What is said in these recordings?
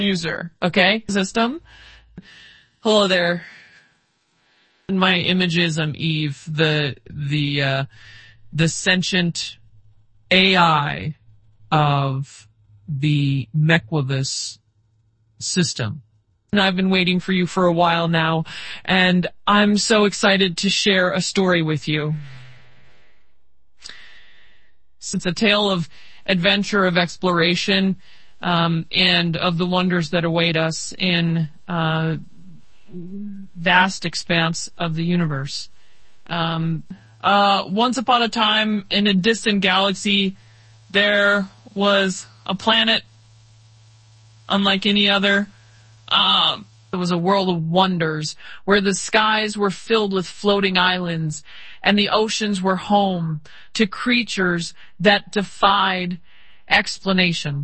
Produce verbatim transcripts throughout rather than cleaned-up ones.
user, okay? System. Hello there. In my images, I'm Eve, the the uh, the sentient A I of the Mekwavis system. And I've been waiting for you for a while now, and I'm so excited to share a story with you. It's a tale of adventure, of exploration, um, and of the wonders that await us in uh, vast expanse of the universe. Um, uh, once upon a time, in a distant galaxy, there was a planet unlike any other. Um, it was a world of wonders where the skies were filled with floating islands and the oceans were home to creatures that defied explanation.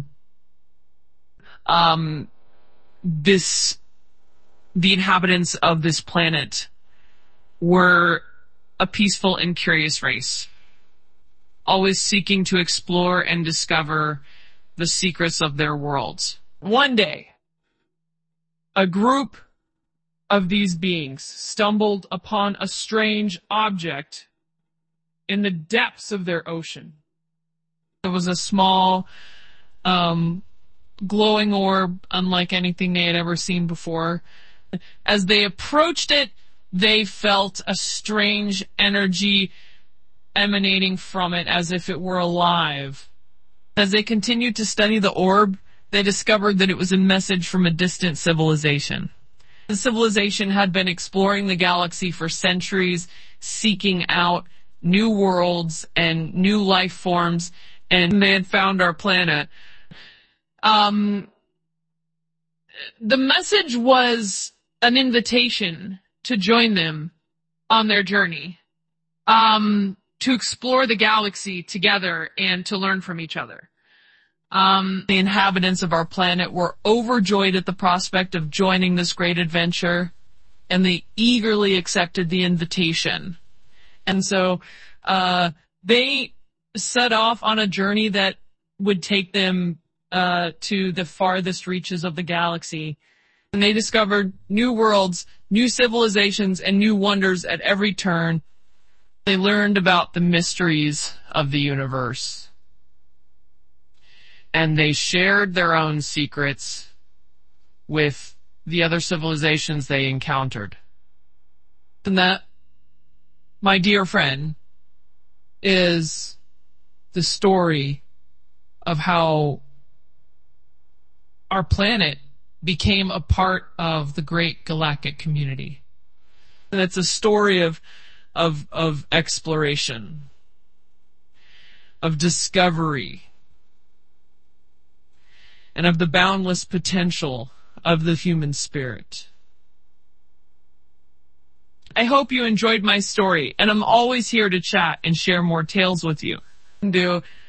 Um, this, the inhabitants of this planet were a peaceful and curious race, always seeking to explore and discover the secrets of their worlds. One day, a group of these beings stumbled upon a strange object in the depths of their ocean. It was a small, um, glowing orb, unlike anything they had ever seen before. As they approached it, they felt a strange energy emanating from it as if it were alive. As they continued to study the orb, they discovered that it was a message from a distant civilization. The civilization had been exploring the galaxy for centuries, seeking out new worlds and new life forms, and they had found our planet. Um, the message was an invitation to join them on their journey, um, to explore the galaxy together and to learn from each other. Um, the inhabitants of our planet were overjoyed at the prospect of joining this great adventure, and they eagerly accepted the invitation. And so, uh, they set off on a journey that would take them, uh, to the farthest reaches of the galaxy. And they discovered new worlds, new civilizations, and new wonders at every turn. They learned about the mysteries of the universe. And they shared their own secrets with the other civilizations they encountered. And that, my dear friend, is the story of how our planet became a part of the great galactic community. And it's a story of, of, of exploration, of discovery, and of the boundless potential of the human spirit. I hope you enjoyed my story, and I'm always here to chat and share more tales with you. Do